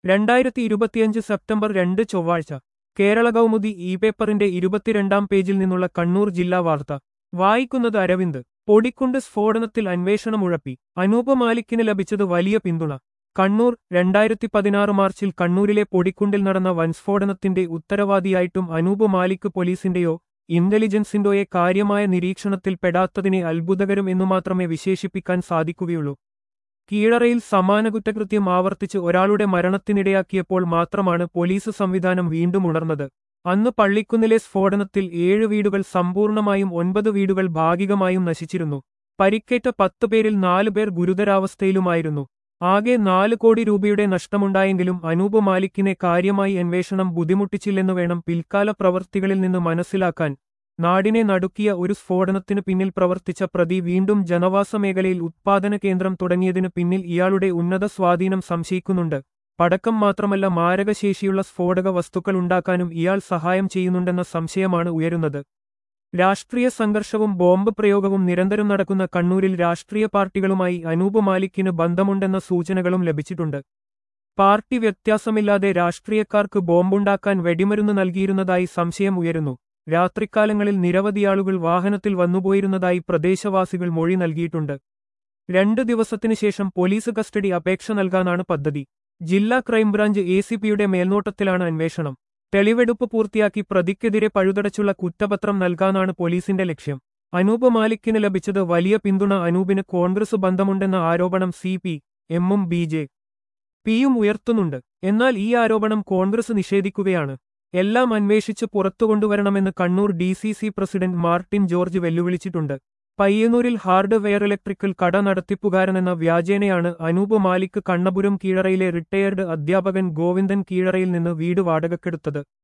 2025 September 2 ചൊവ്വാഴ്ച Kerala Kaumudi E പേപ്പറിന്റെ 22-ാം പേജിൽ നിന്നുള്ള കണ്ണൂർ ജില്ലാ വാർത്ത വായിക്കുന്നത് അരവിന്ദ്. പൊടിക്കുണ്ട് സ്ഫോടനത്തിൽ അന്വേഷണം ഉഴപ്പി, അനൂപ് മാലിക്കിന് ലഭിച്ചത് വലിയ പിന്തുണ. കണ്ണൂർ 2016 മാർച്ചിൽ കണ്ണൂരിലെ പൊടിക്കുണ്ടിൽ നടന്ന വൻസ്ഫോടനത്തിന്റെ ഉത്തരവാദിയായിട്ടും അനൂപ് മാലിക് പോലീസിന്റെയോ ഇന്റലിജൻസിന്റെയോ കാര്യമായ നിരീക്ഷണത്തിൽ പെടാത്തതിനെ അത്ഭുതകരം എന്നുമാത്രമേ വിശേഷിപ്പിക്കാൻ സാധിക്കുകയുള്ളൂ. കീഴറയിൽ സമാന കുറ്റകൃത്യം ആവർത്തിച്ച് ഒരാളുടെ മരണത്തിനിടയാക്കിയപ്പോൾ മാത്രമാണ് പോലീസ് സംവിധാനം വീണ്ടും ഉണർന്നത്. അന്ന് പള്ളിക്കുന്നിലെ സ്ഫോടനത്തിൽ 7 വീടുകൾ സമ്പൂർണമായും 9 വീടുകൾ ഭാഗികമായും നശിച്ചിരുന്നു. പരിക്കേറ്റ 10 പേരിൽ 4 പേർ ഗുരുതരാവസ്ഥയിലുമായിരുന്നു. ആകെ 4 കോടി രൂപയുടെ നഷ്ടമുണ്ടായെങ്കിലും അനൂപ് മാലിക്കിനെ കാര്യമായി അന്വേഷണം ബുദ്ധിമുട്ടിച്ചില്ലെന്നു വേണം പിൽക്കാല പ്രവൃത്തികളിൽ നിന്ന് മനസ്സിലാക്കാൻ. നാടിനെ നടുക്കിയ ഒരു സ്ഫോടനത്തിനു പിന്നിൽ പ്രവർത്തിച്ച പ്രതി വീണ്ടും ജനവാസ മേഖലയിൽ ഉത്പാദന കേന്ദ്രം തുടങ്ങിയതിനു പിന്നിൽ ഇയാളുടെ ഉന്നത സ്വാധീനം സംശയിക്കുന്നുണ്ട്. പടക്കം മാത്രമല്ല, മാരകശേഷിയുള്ള സ്ഫോടക വസ്തുക്കൾ ഉണ്ടാക്കാനും ഇയാൾ സഹായം ചെയ്യുന്നുണ്ടെന്ന സംശയമാണ് ഉയരുന്നത്. രാഷ്ട്രീയ സംഘർഷവും ബോംബ് പ്രയോഗവും നിരന്തരം നടക്കുന്ന കണ്ണൂരിൽ രാഷ്ട്രീയ പാർട്ടികളുമായി അനൂപ് മാലിക്കിന് ബന്ധമുണ്ടെന്ന സൂചനകളും ലഭിച്ചിട്ടുണ്ട്. പാർട്ടി വ്യത്യാസമില്ലാതെ രാഷ്ട്രീയക്കാർക്ക് ബോംബുണ്ടാക്കാൻ വെടിമരുന്ന് നൽകിയിരുന്നതായി സംശയം ഉയരുന്നു. രാത്രികാലങ്ങളിൽ നിരവധിയാളുകൾ വാഹനത്തിൽ വന്നുപോയിരുന്നതായി പ്രദേശവാസികൾ മൊഴി നൽകിയിട്ടുണ്ട്. 2 ദിവസത്തിനു ശേഷം പോലീസ് കസ്റ്റഡി അപേക്ഷ നൽകാനാണ് പദ്ധതി. ജില്ലാ ക്രൈംബ്രാഞ്ച് ACPയുടെ മേൽനോട്ടത്തിലാണ് അന്വേഷണം. തെളിവെടുപ്പ് പൂർത്തിയാക്കി പ്രതിക്കെതിരെ പഴുതടച്ചുള്ള കുറ്റപത്രം നൽകാനാണ് പോലീസിന്റെ ലക്ഷ്യം. അനൂപ് മാലിക്കിന് ലഭിച്ചത് വലിയ പിന്തുണ. അനൂപിന് കോൺഗ്രസ് ബന്ധമുണ്ടെന്ന ആരോപണം CPM-ഉം BJP-യും ഉയർത്തുന്നുണ്ട്. എന്നാൽ ഈ ആരോപണം കോൺഗ്രസ് നിഷേധിക്കുകയാണ്. എല്ലാം അന്വേഷിച്ച് പുറത്തുകൊണ്ടുവരണമെന്ന് Kannur DCC president Martin George വെല്ലുവിളിച്ചിട്ടുണ്ട്. പയ്യന്നൂരിൽ ഹാർഡ് വെയർ ഇലക്ട്രിക്കൽ കട നടത്തിപ്പുകാരനെന്ന വ്യാജേനയാണ് അനൂപ് മാലിക് കണ്ണപുരം കീഴറയിലെ റിട്ടയേർഡ് അധ്യാപകൻ ഗോവിന്ദൻ കീഴറയിൽ നിന്ന് വീട് വാടകയ്ക്കെടുത്തത്.